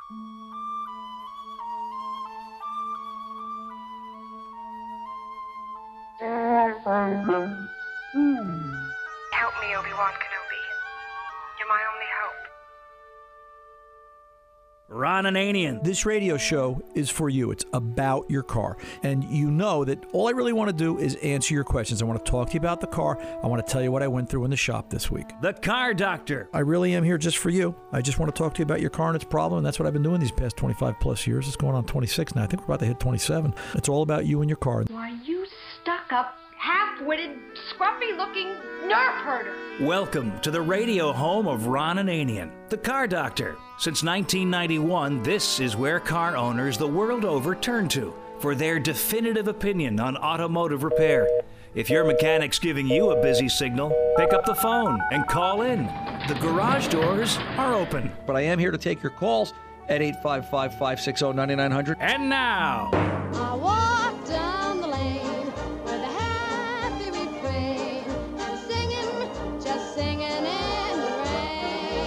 Help me, Obi-Wan Kenobi. You're my only hope. Ron Ananian. This radio show is for you. It's about your car. And you know that all I really want to do is answer your questions. I want to talk to you about the car. I want to tell you what I went through in the shop this week. The Car Doctor. I really am here just for you. I just want to talk to you about your car and its problem, and that's what I've been doing these past 25 plus years. It's going on 26 now. I think we're about to hit 27. It's all about you and your car. Why, you stuck-up, half-witted, scruffy-looking nerve herder. Welcome to the radio home of Ron Ananian, the Car Doctor. Since 1991, this is where car owners the world over turn to for their definitive opinion on automotive repair. If your mechanic's giving you a busy signal, pick up the phone and call in. The garage doors are open. But I am here to take your calls at 855-560-9900. And now, I walk down the lane with a happy refrain and singing, just singing in the rain.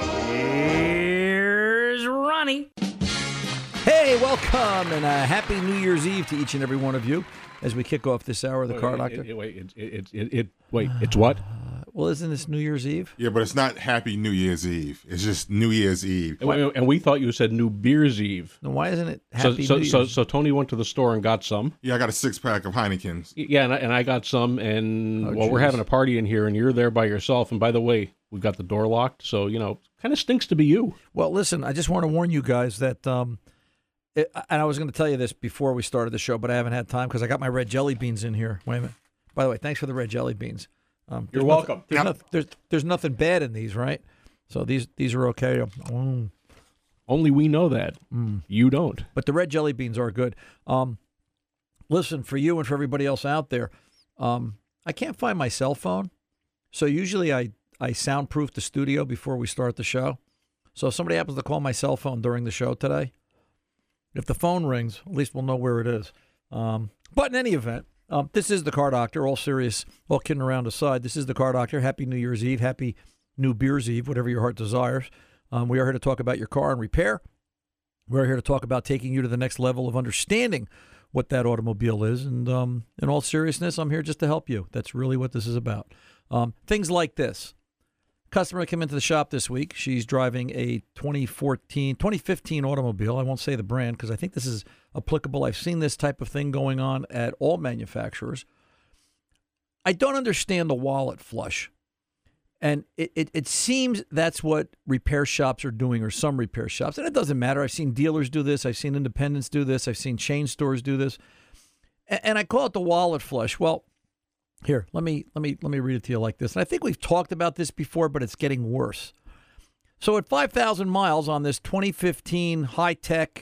here's Ronnie. Hey, welcome, and happy New Year's Eve to each and every one of you as we kick off this hour of the Car Doctor. Wait, it's what? Well, isn't this New Year's Eve? Yeah, but it's not Happy New Year's Eve. It's just New Year's Eve. And we thought you said New Beer's Eve. Then why isn't it Happy New Year's? So Tony went to the store and got some. Yeah, I got a 6-pack of Heinekens. Yeah, and I got some, and Oh, we're geez. having a party in here, and you're there by yourself. And by the way, we've got the door locked, so, kind of stinks to be you. Well, listen, I just want to warn you guys that, and I was going to tell you this before we started the show, but I haven't had time because I got my red jelly beans in here. Wait a minute. By the way, thanks for the red jelly beans. You're welcome. There's nothing bad in these, right? So these are okay. Only we know that. You don't. But the red jelly beans are good. Listen, for you and for everybody else out there, I can't find my cell phone. So usually I soundproof the studio before we start the show. So if somebody happens to call my cell phone during the show today, if the phone rings, at least we'll know where it is. But in any event, this is the Car Doctor, all serious, all kidding around aside. This is the Car Doctor. Happy New Year's Eve. Happy New Beer's Eve, whatever your heart desires. We are here to talk about your car and repair. We're here to talk about taking you to the next level of understanding what that automobile is. And in all seriousness, I'm here just to help you. That's really what this is about. Things like this. Customer came into the shop this week. She's driving a 2015 automobile. I won't say the brand because I think this is applicable. I've seen this type of thing going on at all manufacturers. I don't understand the wallet flush. And it seems that's what repair shops are doing, or some repair shops. And it doesn't matter. I've seen dealers do this. I've seen independents do this. I've seen chain stores do this. And I call it the wallet flush. Well, here, let me read it to you like this. And I think we've talked about this before, but it's getting worse. So at 5,000 miles on this 2015 high-tech,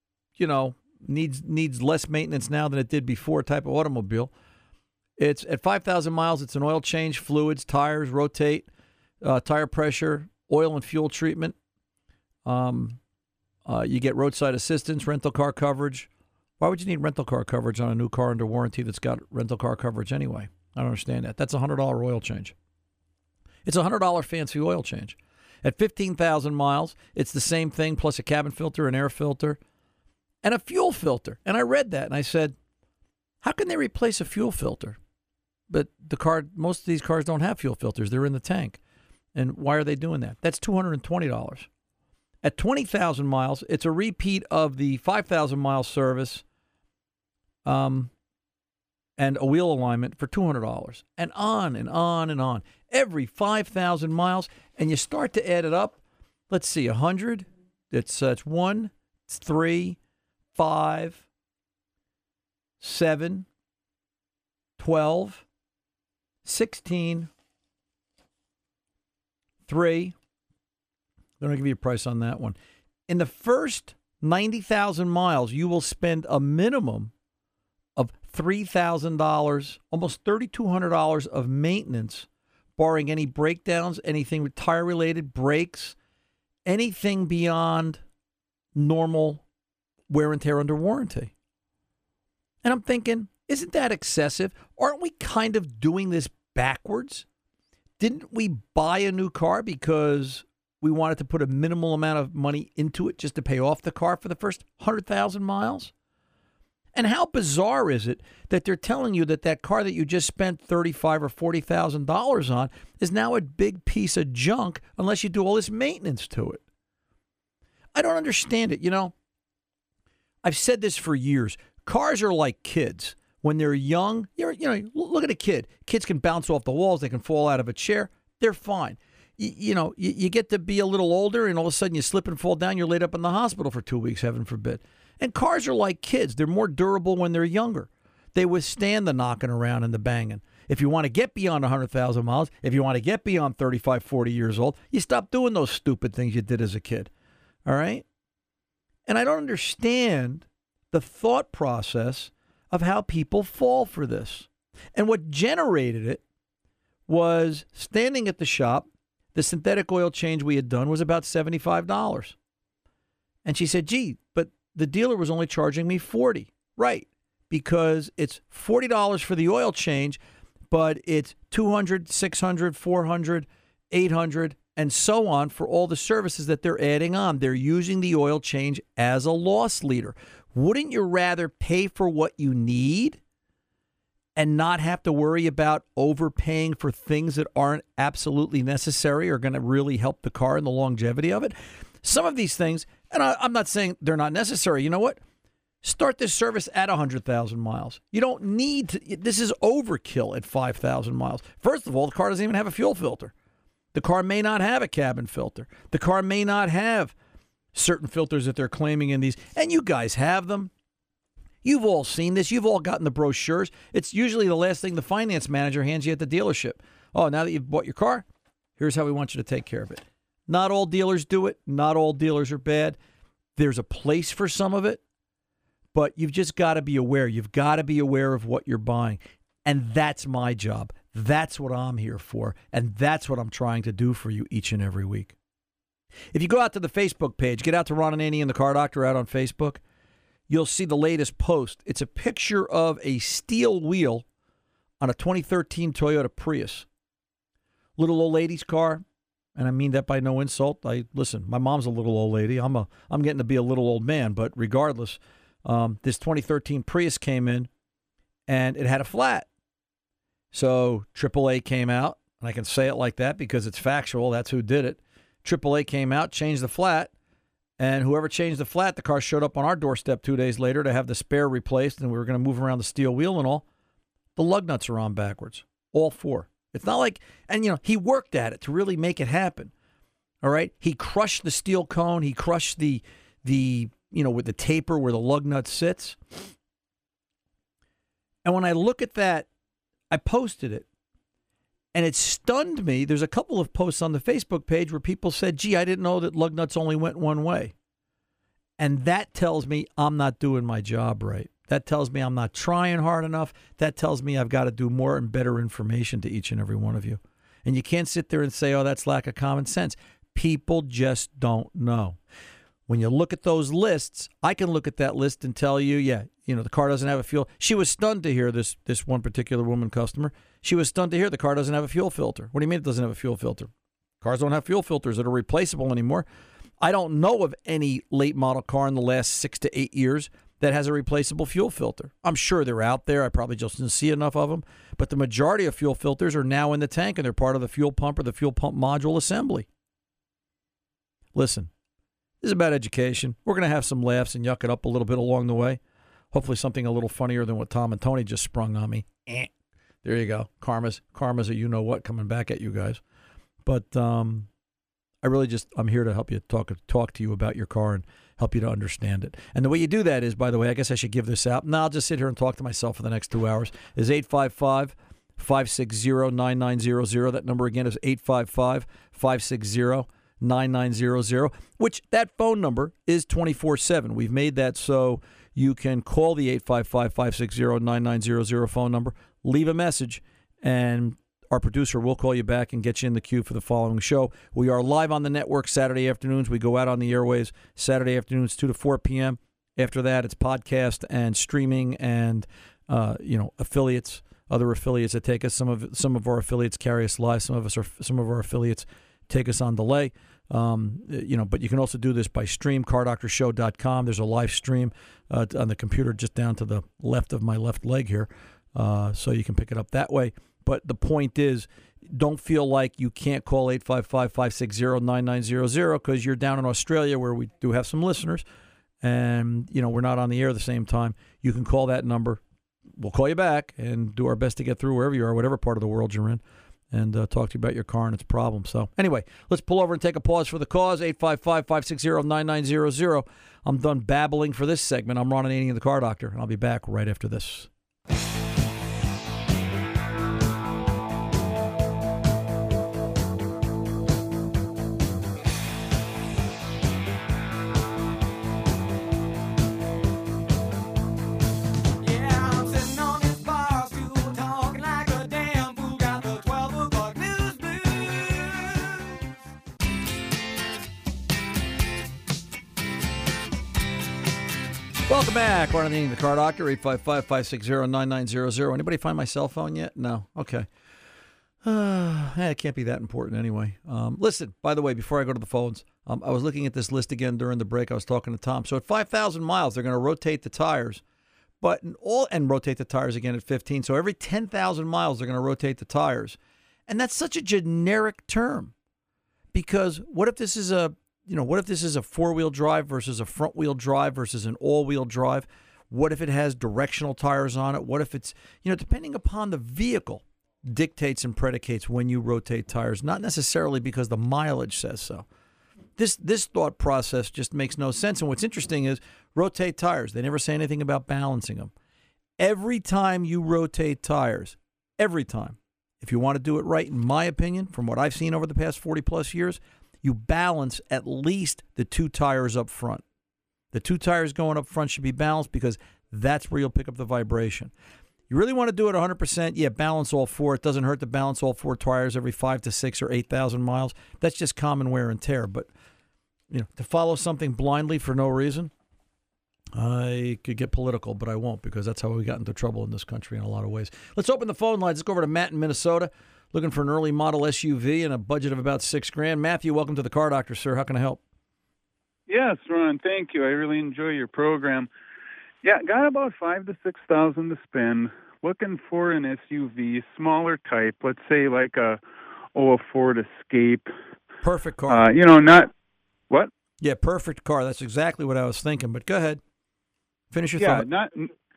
needs less maintenance now than it did before type of automobile. It's at 5,000 miles, it's an oil change, fluids, tires, rotate, tire pressure, oil and fuel treatment. You get roadside assistance, rental car coverage. Why would you need rental car coverage on a new car under warranty that's got rental car coverage anyway? I don't understand that. That's a $100 oil change. It's a $100 fancy oil change. At 15,000 miles, it's the same thing, plus a cabin filter, an air filter, and a fuel filter. And I read that, and I said, how can they replace a fuel filter? But most of these cars don't have fuel filters. They're in the tank. And why are they doing that? That's $220. At 20,000 miles, it's a repeat of the 5,000-mile service and a wheel alignment for $200, and on and on and on. Every 5,000 miles, and you start to add it up. Let's see, 100. It's 1, 3, 5, 7, 12, 16, 3. They're going to give you a price on that one. In the first 90,000 miles, you will spend a minimum of $3,000, almost $3,200 of maintenance, barring any breakdowns, anything tire-related, brakes, anything beyond normal wear and tear under warranty. And I'm thinking, isn't that excessive? Aren't we kind of doing this backwards? Didn't we buy a new car because we wanted to put a minimal amount of money into it just to pay off the car for the first 100,000 miles? And how bizarre is it that they're telling you that that car that you just spent $35,000 or $40,000 on is now a big piece of junk unless you do all this maintenance to it? I don't understand it. You know, I've said this for years. Cars are like kids. When they're young, look at a kid. Kids can bounce off the walls. They can fall out of a chair. They're fine. You get to be a little older, and all of a sudden you slip and fall down. You're laid up in the hospital for 2 weeks, heaven forbid. And cars are like kids. They're more durable when they're younger. They withstand the knocking around and the banging. If you want to get beyond 100,000 miles, if you want to get beyond 35, 40 years old, you stop doing those stupid things you did as a kid. All right? And I don't understand the thought process of how people fall for this. And what generated it was standing at the shop. The synthetic oil change we had done was about $75. And she said, gee, but the dealer was only charging me $40. Right, because it's $40 for the oil change, but it's $200, $600, $400, $800, and so on for all the services that they're adding on. They're using the oil change as a loss leader. Wouldn't you rather pay for what you need and not have to worry about overpaying for things that aren't absolutely necessary or going to really help the car and the longevity of it? Some of these things, and I'm not saying they're not necessary. You know what? Start this service at 100,000 miles. You don't need to. This is overkill at 5,000 miles. First of all, the car doesn't even have a fuel filter. The car may not have a cabin filter. The car may not have certain filters that they're claiming in these. And you guys have them. You've all seen this. You've all gotten the brochures. It's usually the last thing the finance manager hands you at the dealership. Oh, now that you've bought your car, here's how we want you to take care of it. Not all dealers do it. Not all dealers are bad. There's a place for some of it, but you've just got to be aware. You've got to be aware of what you're buying. And that's my job. That's what I'm here for. And that's what I'm trying to do for you each and every week. If you go out to the Facebook page, get out to Ron Ananian and the Car Doctor out on Facebook, you'll see the latest post. It's a picture of a steel wheel on a 2013 Toyota Prius. Little old lady's car. And I mean that by no insult. Listen, my mom's a little old lady. I'm getting to be a little old man. But regardless, this 2013 Prius came in, and it had a flat. So AAA came out, and I can say it like that because it's factual. That's who did it. AAA came out, changed the flat, and whoever changed the flat, the car showed up on our doorstep 2 days later to have the spare replaced, and we were going to move around the steel wheel and all. The lug nuts are on backwards, all four. It's not like, and he worked at it to really make it happen. All right. He crushed the steel cone. He crushed the with the taper where the lug nut sits. And when I look at that, I posted it and it stunned me. There's a couple of posts on the Facebook page where people said, gee, I didn't know that lug nuts only went one way. And that tells me I'm not doing my job right. That tells me I'm not trying hard enough. That tells me I've got to do more and better information to each and every one of you. And you can't sit there and say, oh, that's lack of common sense. People just don't know. When you look at those lists, I can look at that list and tell you, the car doesn't have a fuel. She was stunned to hear this one particular woman customer. She was stunned to hear the car doesn't have a fuel filter. What do you mean it doesn't have a fuel filter? Cars don't have fuel filters that are replaceable anymore. I don't know of any late model car in the last 6 to 8 years that has a replaceable fuel filter. I'm sure they're out there. I probably just didn't see enough of them. But the majority of fuel filters are now in the tank, and they're part of the fuel pump or the fuel pump module assembly. Listen, this is about education. We're going to have some laughs and yuck it up a little bit along the way. Hopefully something a little funnier than what Tom and Tony just sprung on me. There you go. Karma's a you-know-what coming back at you guys. But I'm here to help you talk to you about your car and help you to understand it. And the way you do that is, by the way, I guess I should give this out. No, I'll just sit here and talk to myself for the next 2 hours, is 855-560-9900. That number again is 855-560-9900, which that phone number is 24/7. We've made that so you can call the 855-560-9900 phone number, leave a message, and our producer will call you back and get you in the queue for the following show. We are live on the network Saturday afternoons. We go out on the airways Saturday afternoons, 2 to 4 p.m. After that, it's podcast and streaming and, affiliates, other affiliates that take us. Some of our affiliates carry us live. Some of our affiliates take us on delay. But you can also do this by stream, cardoctorshow.com. There's a live stream on the computer just down to the left of my left leg here, so you can pick it up that way. But the point is, don't feel like you can't call 855-560-9900 because you're down in Australia where we do have some listeners, and we're not on the air at the same time. You can call that number. We'll call you back and do our best to get through wherever you are, whatever part of the world you're in, and talk to you about your car and its problems. So anyway, let's pull over and take a pause for the cause, 855-560-9900. I'm done babbling for this segment. I'm Ron Ananian, the Car Doctor, and I'll be back right after this. Welcome back. Ron Ananian, the Car Doctor, 855-560-9900. Anybody find my cell phone yet? No? Okay. It can't be that important anyway. Listen, by the way, before I go to the phones, I was looking at this list again during the break. I was talking to Tom. So at 5,000 miles, they're going to rotate the tires, and rotate the tires again at 15. So every 10,000 miles, they're going to rotate the tires. And that's such a generic term, because what if this is a four-wheel drive versus a front-wheel drive versus an all-wheel drive? What if it has directional tires on it? What if it's, depending upon the vehicle, dictates and predicates when you rotate tires, not necessarily because the mileage says so. This thought process just makes no sense. And what's interesting is rotate tires. They never say anything about balancing them. Every time you rotate tires, every time, if you want to do it right, in my opinion, from what I've seen over the past 40-plus years, you balance at least the two tires up front. The two tires going up front should be balanced because that's where you'll pick up the vibration. You really want to do it 100%, yeah, balance all four. It doesn't hurt to balance all four tires every 5 to 6 or 8,000 miles. That's just common wear and tear. But, to follow something blindly for no reason, I could get political, but I won't, because that's how we got into trouble in this country in a lot of ways. Let's open the phone lines. Let's go over to Matt in Minnesota, looking for an early model SUV and a budget of about $6,000. Matthew, welcome to the Car Doctor, sir. How can I help? Yes, Ron, thank you. I really enjoy your program. Yeah, got about $5,000 to $6,000 to spend. Looking for an SUV, smaller type. Let's say like a Ford Escape. Perfect car. Not what? Yeah, perfect car. That's exactly what I was thinking. But go ahead, finish your thought. Not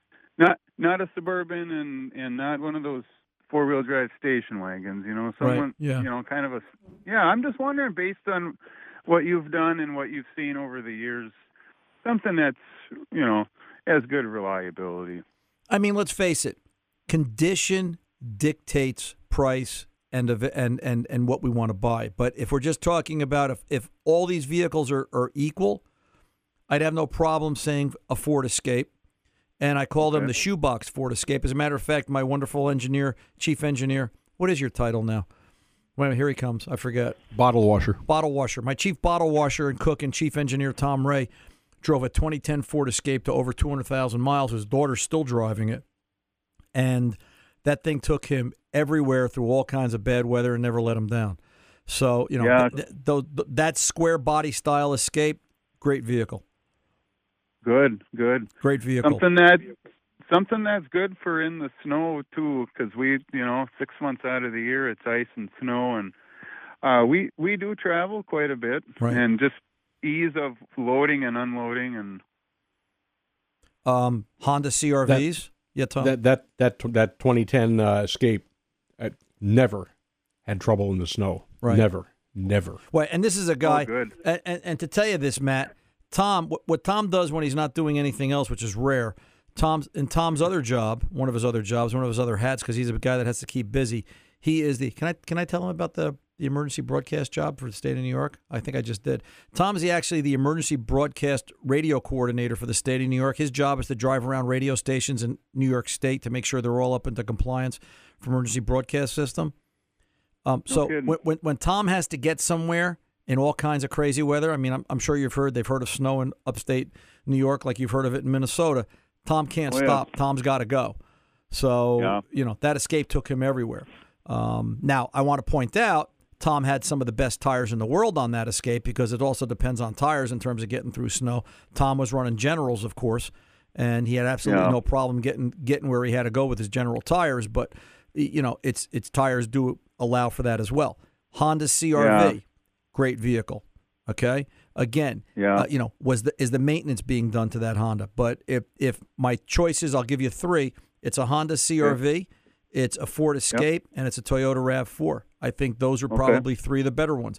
a Suburban and not one of those four-wheel drive station wagons. Someone. Right. Kind of a. Yeah, I'm just wondering, based on what you've done and what you've seen over the years, something that's has good reliability. I mean, let's face it. Condition dictates price and what we want to buy. But if we're just talking about if all these vehicles are equal, I'd have no problem saying a Ford Escape. And I call them the shoebox Ford Escape. As a matter of fact, my wonderful chief engineer, what is your title now? Wait, here he comes. I forget. Bottle washer. Bottle washer. My chief bottle washer and cook and chief engineer, Tom Ray, drove a 2010 Ford Escape to over 200,000 miles. His daughter's still driving it. And that thing took him everywhere through all kinds of bad weather and never let him down. So, that square body style Escape, great vehicle. Good. Great vehicle. Something that's good for in the snow too, because we, 6 months out of the year it's ice and snow, and we do travel quite a bit, right. And just ease of loading and unloading and. Honda CR-Vs. Yeah, Tom. That 2010 Escape never had trouble in the snow. Right. Never. Well, and this is a guy. Oh, good. And to tell you this, Matt, Tom, what Tom does when he's not doing anything else, which is rare, Tom's other job, one of his other hats, because he's a guy that has to keep busy. He is the. Can I tell him about the emergency broadcast job for the state of New York? I think I just did. Tom's actually the emergency broadcast radio coordinator for the state of New York. His job is to drive around radio stations in New York State to make sure they're all up into compliance for emergency broadcast system. So when Tom has to get somewhere in all kinds of crazy weather, I mean, I'm sure they've heard of snow in upstate New York like you've heard of it in Minnesota. Tom can't stop. Yeah. Tom's got to go. So, that Escape took him everywhere. Now, I want to point out, Tom had some of the best tires in the world on that Escape because it also depends on tires in terms of getting through snow. Tom was running Generals, of course, and he had absolutely no problem getting where he had to go with his General tires. But its tires do allow for that as well. Honda CR-V, great vehicle. Okay, again, is the maintenance being done to that Honda? But if my choices, I'll give you three. It's a Honda CR-V, it's a Ford Escape, and it's a Toyota RAV4. I think those are probably three of the better ones.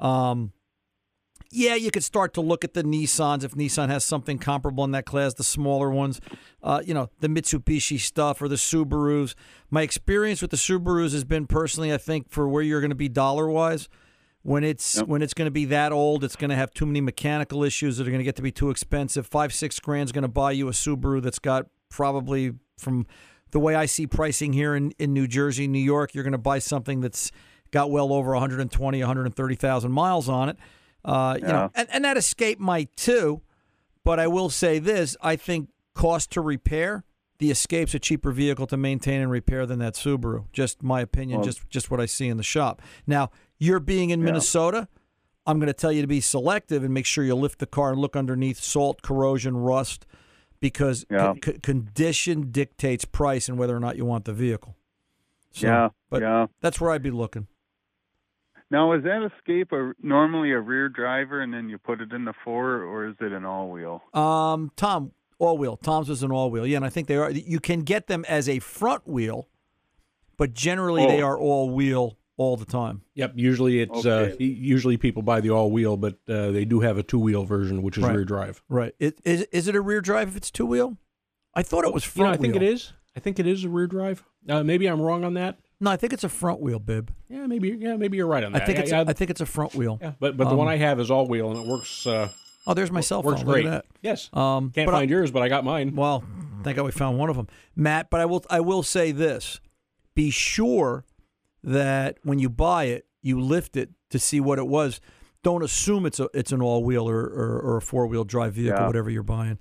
You could start to look at the Nissans if Nissan has something comparable in that class, the smaller ones, the Mitsubishi stuff or the Subarus. My experience with the Subarus has been personally, I think, for where you're going to be dollar-wise, when it's going to be that old, it's going to have too many mechanical issues that are going to get to be too expensive. $5-6 grand is going to buy you a Subaru that's got probably, from the way I see pricing here in New Jersey, New York, you're going to buy something that's got well over 120, 130,000 miles on it. And that Escape might too, but I will say this: I think cost to repair, the Escape's a cheaper vehicle to maintain and repair than that Subaru. Just my opinion, just what I see in the shop. Now, you're being in Minnesota, I'm going to tell you to be selective and make sure you lift the car and look underneath salt, corrosion, rust, because condition dictates price and whether or not you want the vehicle. So, that's where I'd be looking. Now, is that Escape normally a rear driver and then you put it in the 4, or is it an all-wheel? Tom, all-wheel. Tom's is an all-wheel. Yeah, and I think they are. You can get them as a front wheel, but generally they are all-wheel all the time. Yep. Usually it's usually people buy the all-wheel, but they do have a two-wheel version, which is rear drive. Right. Is it a rear drive if it's two-wheel? I thought it was front wheel. I think it is. I think it is a rear drive. Maybe I'm wrong on that. No, I think it's a front wheel, Bib. Yeah, maybe you're right on that. I think it's a front wheel. Yeah, but the one I have is all wheel and it works. There's my cell phone. Works great. Look at that. Yes. Can't find yours, but I got mine. Well, thank God we found one of them, Matt. But I will say this: be sure that when you buy it, you lift it to see what it was. Don't assume it's an all wheel or a 4-wheel drive vehicle, whatever you're buying.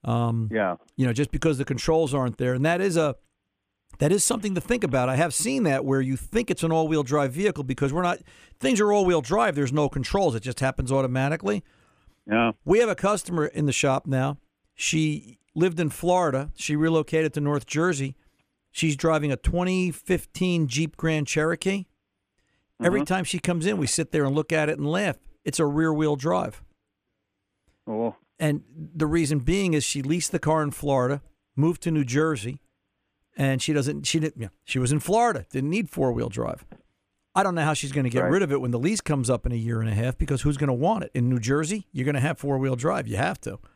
Just because the controls aren't there, and that is something to think about. I have seen that where you think it's an all-wheel drive vehicle because things are all-wheel drive. There's no controls. It just happens automatically. Yeah. We have a customer in the shop now. She lived in Florida. She relocated to North Jersey. She's driving a 2015 Jeep Grand Cherokee. Every time she comes in, we sit there and look at it and laugh. It's a rear-wheel drive. Oh. And the reason being is she leased the car in Florida, moved to New Jersey, and she was in Florida, didn't need 4-wheel drive. I don't know how she's going to get rid of it when the lease comes up in a year and a half, because who's going to want it? In New Jersey, you're going to have 4-wheel drive. You have to.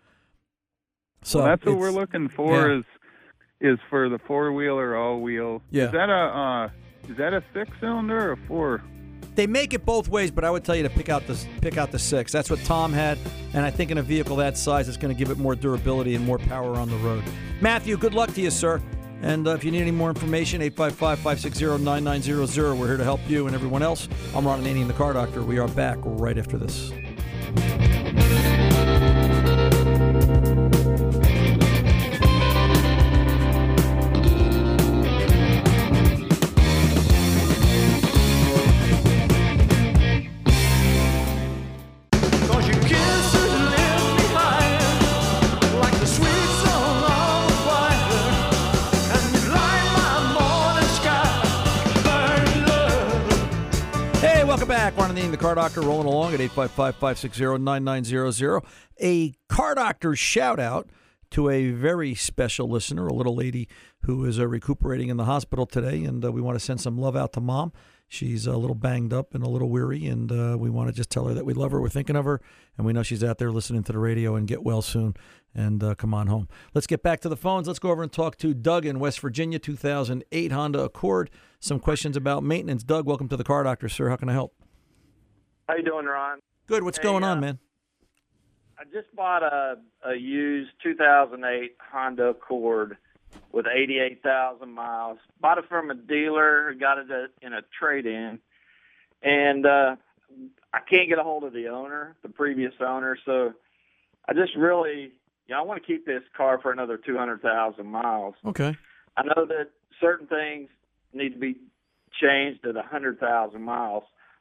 So that's what we're looking for is for the 4-wheel or all-wheel. Yeah. Is that a 6-cylinder or a 4? They make it both ways, but I would tell you to pick out the 6. That's what Tom had, and I think in a vehicle that size, it's going to give it more durability and more power on the road. Matthew, good luck to you, sir. And if you need any more information, 855-560-9900. We're here to help you and everyone else. I'm Ron Ananian, the Car Doctor. We are back right after this. Back, Ron Ananian, the Car Doctor, rolling along at 855-560-9900. A Car Doctor shout out to a very special listener, a little lady who is recuperating in the hospital today, and we want to send some love out to Mom. She's a little banged up and a little weary, and we want to just tell her that we love her, we're thinking of her, and we know she's out there listening to the radio, and get well soon, and come on home. Let's get back to the phones. Let's go over and talk to Doug in West Virginia, 2008 Honda Accord. Some questions about maintenance. Doug, welcome to the Car Doctor, sir. How can I help? How you doing, Ron? Good. What's going on, man? I just bought a used 2008 Honda Accord with 88,000 miles. Bought it from a dealer, got it in a trade-in, and I can't get a hold of the owner, the previous owner, so I just really, I want to keep this car for another 200,000 miles. Okay. I know that certain things need to be changed at 100,000 miles.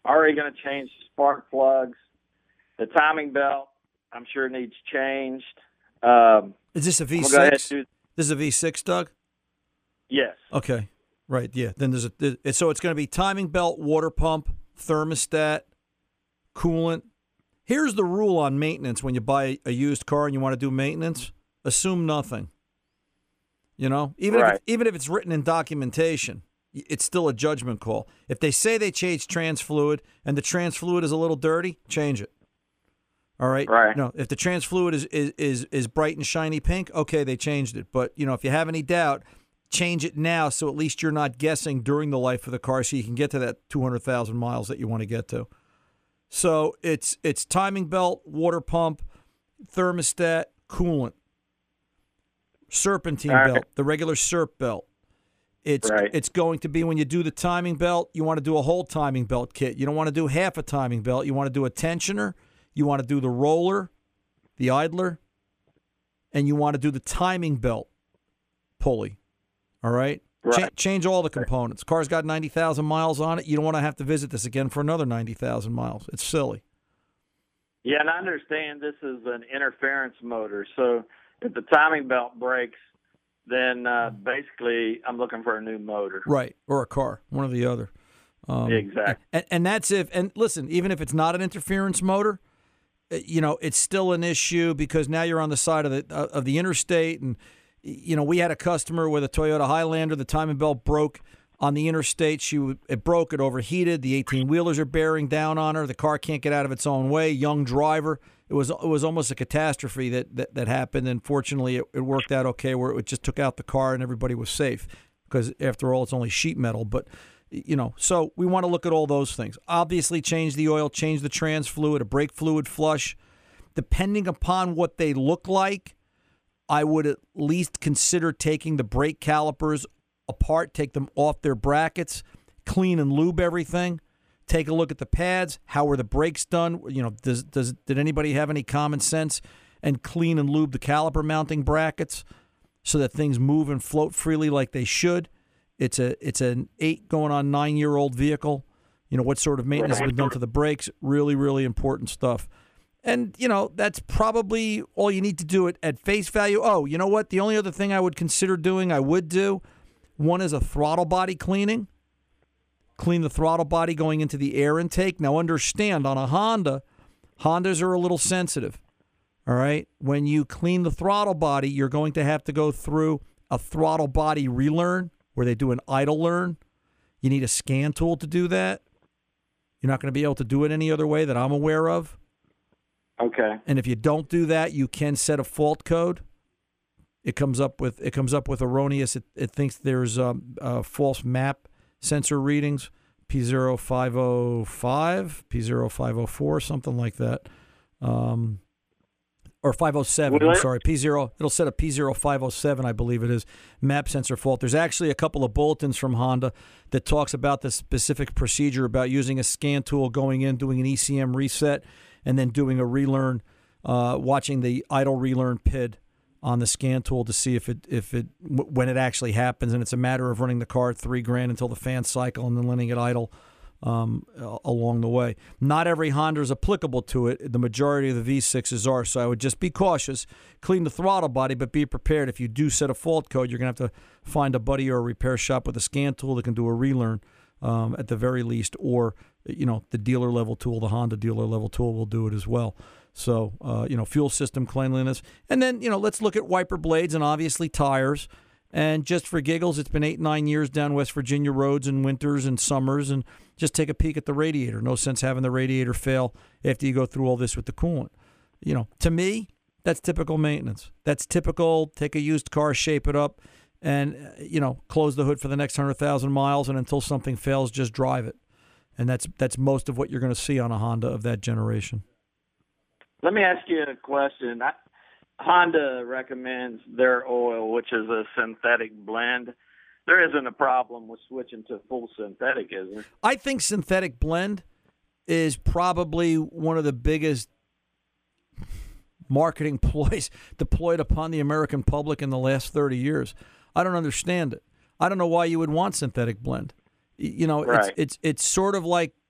Already going to change spark plugs. The timing belt, I'm sure needs changed. Is this a I'm gonna go ahead and V6? do- This is a V6, Doug? Yes. Okay. Right, yeah. Then so it's going to be timing belt, water pump, thermostat, coolant. Here's the rule on maintenance when you buy a used car and you want to do maintenance. Assume nothing. You know, even if it's written in documentation, it's still a judgment call. If they say they changed trans fluid and the trans fluid is a little dirty, change it. All right. Right. No, if the trans fluid is bright and shiny pink, okay, they changed it. But if you have any doubt, change it now so at least you're not guessing during the life of the car, so you can get to that 200,000 miles that you want to get to. So it's timing belt, water pump, thermostat, coolant, serpentine belt, the regular SERP belt. It's going to be, when you do the timing belt, you want to do a whole timing belt kit. You don't want to do half a timing belt. You want to do a tensioner. You want to do the roller, the idler, and you want to do the timing belt pulley. All right? Change all the components. Car's got 90,000 miles on it. You don't want to have to visit this again for another 90,000 miles. It's silly. Yeah, and I understand this is an interference motor. So if the timing belt breaks, then basically I'm looking for a new motor. Right, or a car, one or the other. Exactly. And that's if, and listen, even if it's not an interference motor, it's still an issue because now you're on the side of the interstate. And, we had a customer with a Toyota Highlander. The timing belt broke on the interstate. It broke, it overheated. The 18-wheelers are bearing down on her. The car can't get out of its own way. Young driver. It was almost a catastrophe that happened, and fortunately it worked out okay, where it just took out the car and everybody was safe, because after all, it's only sheet metal. But so we want to look at all those things. Obviously, change the oil, change the trans fluid, a brake fluid flush. Depending upon what they look like, I would at least consider taking the brake calipers apart, take them off their brackets, clean and lube everything. Take a look at the pads. How were the brakes done? Did anybody have any common sense and clean and lube the caliper mounting brackets so that things move and float freely like they should? It's an 8 going on 9-year-old vehicle. What sort of maintenance has been done to the brakes? Really, really important stuff. And, that's probably all you need to do it at face value. Oh, you know what? The only other thing I would consider doing, one is a throttle body cleaning. Clean the throttle body going into the air intake. Now, understand, on a Honda, Hondas are a little sensitive. All right? When you clean the throttle body, you're going to have to go through a throttle body relearn, where they do an idle learn. You need a scan tool to do that. You're not going to be able to do it any other way that I'm aware of. Okay. And if you don't do that, you can set a fault code. It comes up with erroneous. It thinks there's false map sensor readings, P0505, P0504, something like that, or 507. I'm sorry, P0. It'll set a P0507, I believe it is, map sensor fault. There's actually a couple of bulletins from Honda that talks about the specific procedure about using a scan tool, going in, doing an ECM reset, and then doing a relearn, watching the idle relearn PID on the scan tool to see if when it actually happens, and it's a matter of running the car at $3,000 until the fans cycle and then letting it idle along the way. Not every Honda is applicable to it. The majority of the V6s are, so I would just be cautious. Clean the throttle body, but be prepared. If you do set a fault code, you're going to have to find a buddy or a repair shop with a scan tool that can do a relearn at the very least, or the dealer level tool, the Honda dealer level tool will do it as well. So, fuel system cleanliness. And then, let's look at wiper blades and obviously tires. And just for giggles, it's been 8-9 years down West Virginia roads in winters and summers, and just take a peek at the radiator. No sense having the radiator fail after you go through all this with the coolant. To me, that's typical maintenance. That's typical. Take a used car, shape it up, and, close the hood for the next 100,000 miles, and until something fails, just drive it. And that's most of what you're going to see on a Honda of that generation. Let me ask you a question. Honda recommends their oil, which is a synthetic blend. There isn't a problem with switching to full synthetic, is there? I think synthetic blend is probably one of the biggest marketing ploys deployed upon the American public in the last 30 years. I don't understand it. I don't know why you would want synthetic blend. Right. It's sort of like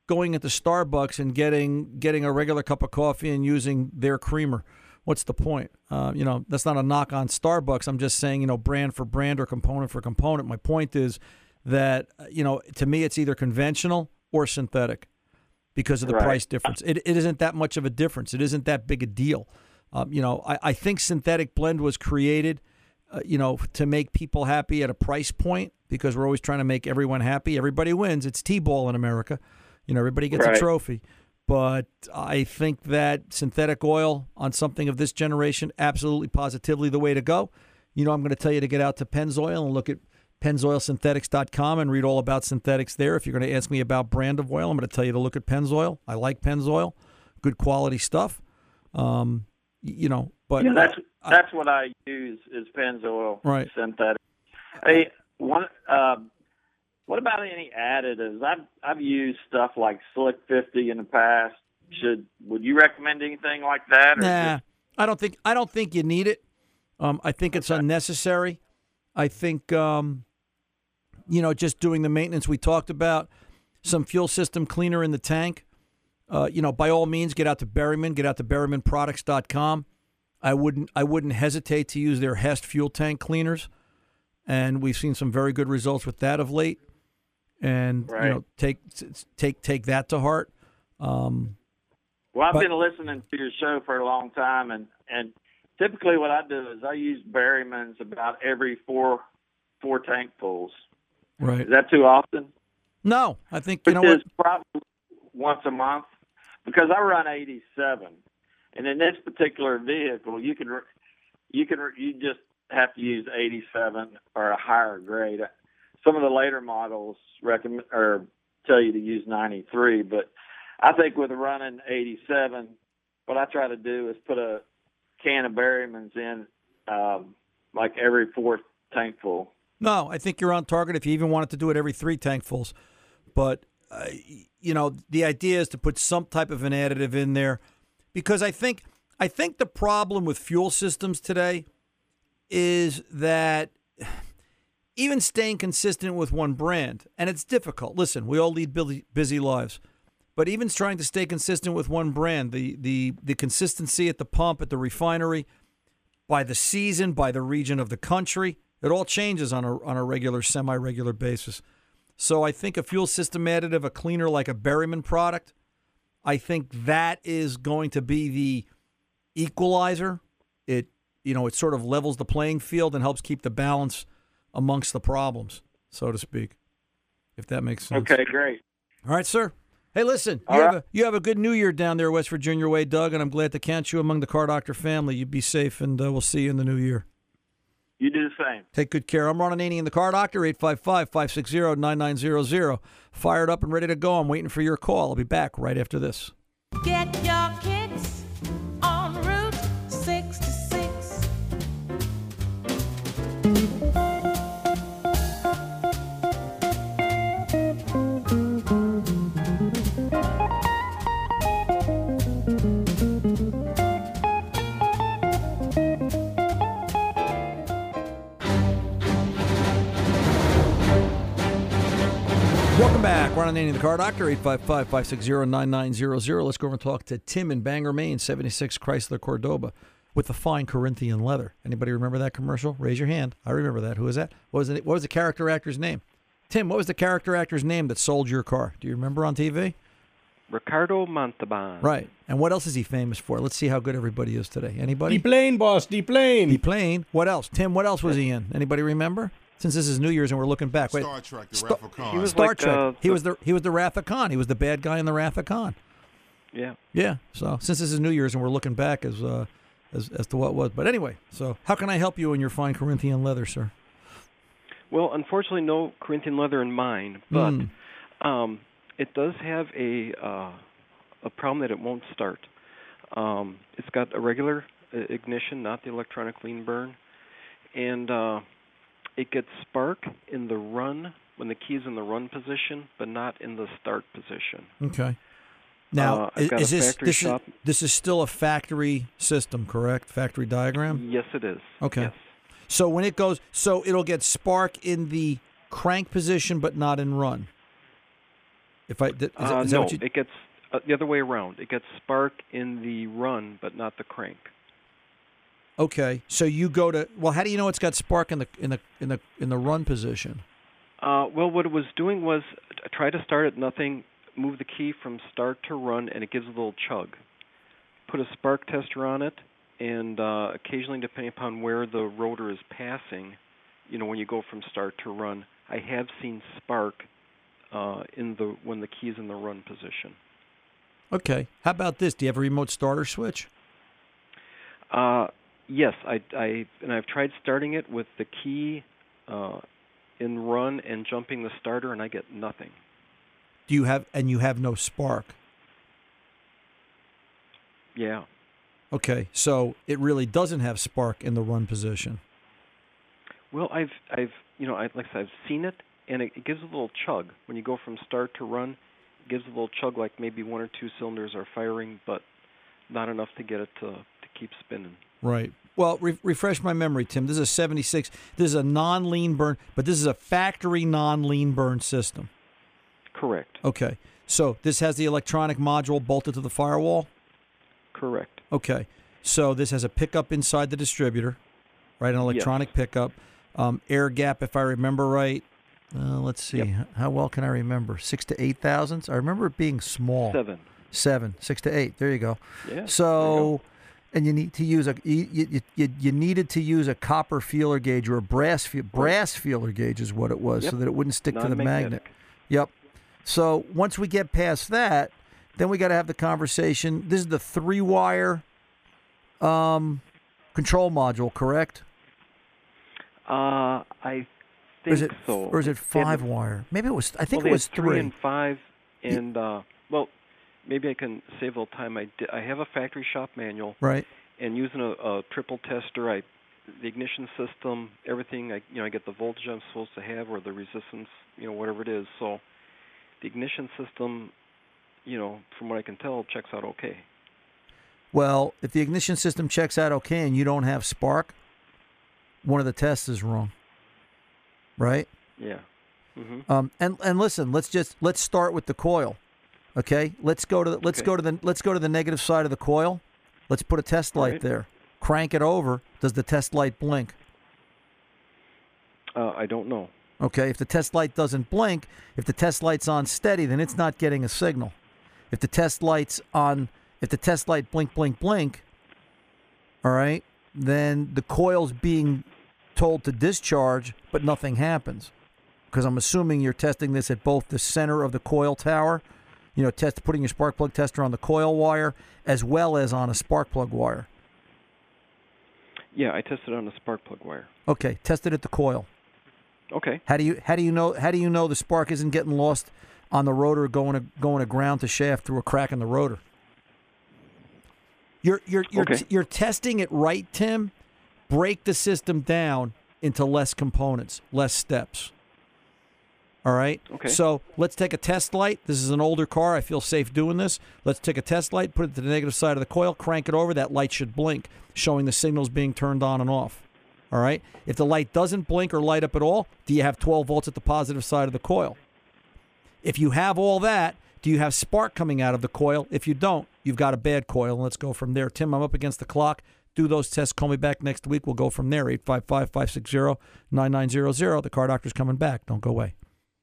going into Starbucks and getting a regular cup of coffee and using their creamer. What's the point? That's not a knock on Starbucks. I'm just saying, brand for brand or component for component. My point is that, to me, it's either conventional or synthetic because of the price difference. It isn't that much of a difference. It isn't that big a deal. I think synthetic blend was created, to make people happy at a price point because we're always trying to make everyone happy. Everybody wins. It's T-ball in America. Everybody gets a trophy. But I think that synthetic oil on something of this generation, absolutely positively the way to go. I'm going to tell you to get out to Pennzoil and look at PennzoilSynthetics.com and read all about synthetics there. If you're going to ask me about brand of oil, I'm going to tell you to look at Pennzoil. I like Pennzoil. Good quality stuff. But that's what I use is Pennzoil synthetic. Hey, what about any additives? I've used stuff like Slick 50 in the past. Would you recommend anything like that? Nah, I don't think you need it. I think it's unnecessary. I think just doing the maintenance we talked about, some fuel system cleaner in the tank. By all means, get out to Berryman. Get out to BerrymanProducts.com. I wouldn't hesitate to use their Hest fuel tank cleaners, and we've seen some very good results with that of late. And take that to heart. I've been listening to your show for a long time, and typically what I do is I use Berryman's about every four tankfuls. Right. Is that too often? No, I think It's probably once a month because I run 87, and in this particular vehicle, you just have to use 87 or a higher grade. Some of the later models recommend or tell you to use 93, but I think with running 87, what I try to do is put a can of Berryman's in like every fourth tankful. No, I think you're on target if you even wanted to do it every 3 tankfuls. But, the idea is to put some type of an additive in there because I think the problem with fuel systems today is that even staying consistent with one brand, and it's difficult. Listen, we all lead busy lives. But even trying to stay consistent with one brand, the consistency at the pump, at the refinery, by the season, by the region of the country, it all changes on a regular, semi-regular basis. So I think a fuel system additive, a cleaner like a Berryman product, I think that is going to be the equalizer. It sort of levels the playing field and helps keep the balance amongst the problems, so to speak, if that makes sense. Okay, great. All right, sir. Hey, listen, you have a good New Year down there, West Virginia way, Doug, and I'm glad to count you among the Car Doctor family. You be safe, and we'll see you in the new year. You do the same. Take good care. I'm Ron Ananian, the Car Doctor, 855-560-9900. Fired up and ready to go. I'm waiting for your call. I'll be back right after this. Get your kicks on Route 66. Welcome back. Ron Ananian, the Car Doctor, 855-560-9900. Let's go over and talk to Tim in Bangor, Maine, 76 Chrysler Cordoba with the fine Corinthian leather. Anybody remember that commercial? Raise your hand. I remember that. Who was that? What was the character actor's name? Tim, what was the character actor's name that sold your car? Do you remember on TV? Ricardo Montalban. Right. And what else is he famous for? Let's see how good everybody is today. Anybody? D-Plane, boss. D-Plane. D-Plane. What else? Tim, what else was he in? Anybody remember? Since this is New Year's and we're looking back. Wait. Star Trek, the Wrath of Khan. He was Star like, Trek. He was the Wrath of Khan. He was the bad guy in the Wrath of Khan. Yeah. Yeah. So since this is New Year's and we're looking back as to what was. But anyway, so how can I help you in your fine Corinthian leather, sir? Well, unfortunately, no Corinthian leather in mine, but it does have a problem that it won't start. It's got a regular ignition, not the electronic lean burn, and it gets spark in the run when the key's in the run position, but not in the start position. Okay. Now, is this is still a factory system, correct? Factory diagram? Yes, it is. Okay. Yes. So when it goes, it'll get spark in the crank position, but not in run. If I is that no, what you? it gets the other way around. It gets spark in the run, but not the crank. Okay, so you go to how do you know it's got spark in the run position? Well, what it was doing was try to start at nothing, move the key from start to run, and it gives a little chug. Put a spark tester on it, and occasionally, depending upon where the rotor is passing, when you go from start to run, I have seen spark when the key is in the run position. Okay. How about this? Do you have a remote starter switch? Yes, I've tried starting it with the key in run and jumping the starter, and I get nothing. You have no spark? Yeah. Okay, so it really doesn't have spark in the run position. Well, I've like I said, I've seen it, and it gives a little chug when you go from start to run. It gives a little chug, like maybe one or two cylinders are firing, but not enough to get it to keep spinning. Right. Well, refresh my memory, Tim. This is a 76. This is a non-lean burn, but this is a factory non-lean burn system. Correct. Okay. So this has the electronic module bolted to the firewall? Correct. Okay. So this has a pickup inside the distributor, right? An electronic pickup. Air gap, if I remember right. Let's see. Yep. How well can I remember? 6 to 8 thousandths? I remember it being small. 7. 6 to 8. There you go. Yeah. So, and you need to use you needed to use a copper feeler gauge or a brass feeler gauge is what it was, so that it wouldn't stick to the magnet. Yep. So once we get past that, then we got to have the conversation. This is the 3-wire control module, correct? I think so. Or is it 5-wire? Maybe it was. I think it was 3 and 5, and well, maybe I can save a little time. I have a factory shop manual, right? And using a triple tester, the ignition system, everything. I get the voltage I'm supposed to have or the resistance, whatever it is. So the ignition system, from what I can tell, checks out okay. Well, if the ignition system checks out okay and you don't have spark, one of the tests is wrong. Right? Yeah. Mm-hmm. And listen, let's start with the coil. Okay? Let's go to the negative side of the coil. Let's put a test light there. Crank it over. Does the test light blink? I don't know. Okay, if the test light doesn't blink, if the test light's on steady, then it's not getting a signal. If the test light blink, all right, then the coil's being told to discharge, but nothing happens. Because I'm assuming you're testing this at both the center of the coil tower, putting your spark plug tester on the coil wire, as well as on a spark plug wire. Yeah, I tested on a spark plug wire. Okay, test it at the coil. Okay. How do you know the spark isn't getting lost on the rotor going to ground to shaft through a crack in the rotor? You're testing it right, Tim. Break the system down into less components, less steps. All right? Okay. So let's take a test light. This is an older car. I feel safe doing this. Let's take a test light, put it to the negative side of the coil, crank it over. That light should blink, showing the signals being turned on and off. All right? If the light doesn't blink or light up at all, do you have 12 volts at the positive side of the coil? If you have all that, do you have spark coming out of the coil? If you don't, you've got a bad coil, and let's go from there. Tim, I'm up against the clock. Do those tests. Call me back next week. We'll go from there. 855-560-9900. The Car Doctor's coming back. Don't go away.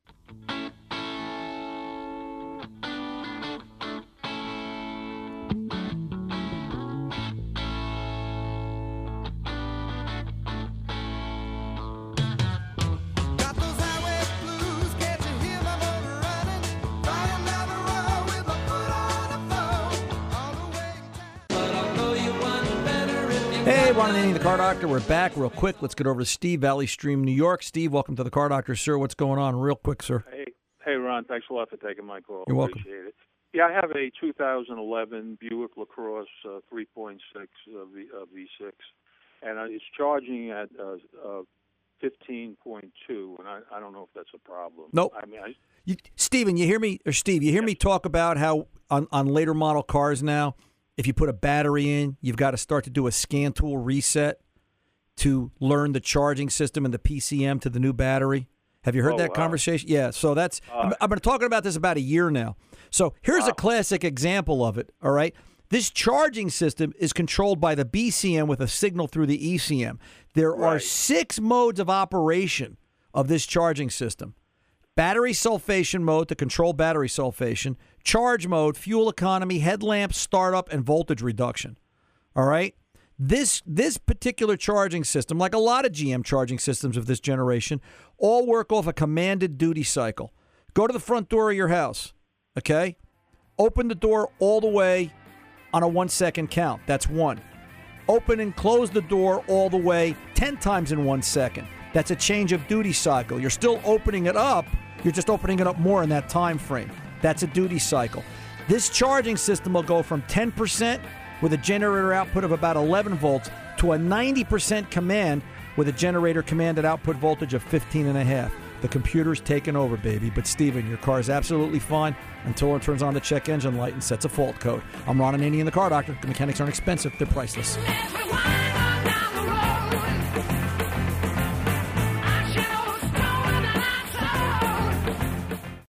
Hey, Ron and Annie, the Car Doctor. We're back real quick. Let's get over to Steve, Valley Stream, New York. Steve, welcome to the Car Doctor, sir. What's going on? Real quick, sir. Hey, Ron. Thanks a lot for taking my call. You're welcome. Appreciate it. Yeah, I have a 2011 Buick LaCrosse 3.6 V6, and it's charging at 15.2, and I don't know if that's a problem. Nope. I mean, Steven, you hear me? Or Steve, you hear me talk about how on later model cars now, if you put a battery in, you've got to start to do a scan tool reset to learn the charging system and the PCM to the new battery. Have you heard Oh, that wow. conversation? Yeah, so that's I've been talking about this about a year now. So here's a classic example of it, all right? This charging system is controlled by the BCM with a signal through the ECM. There are 6 modes of operation of this charging system. Battery sulfation mode to control battery sulfation, charge mode, fuel economy, headlamp, startup, and voltage reduction. All right? This particular charging system, like a lot of GM charging systems of this generation, all work off a commanded duty cycle. Go to the front door of your house, okay? Open the door all the way on a 1-second count. That's 1. Open and close the door all the way 10 times in 1 second. That's a change of duty cycle. You're still opening it up. You're just opening it up more in that time frame. That's a duty cycle. This charging system will go from 10% with a generator output of about 11 volts to a 90% command with a generator commanded output voltage of 15.5. The computer's taken over, baby. But, Steven, your car is absolutely fine until it turns on the check engine light and sets a fault code. I'm Ron Ananian, the Car Doctor. The mechanics aren't expensive. They're priceless. Everyone.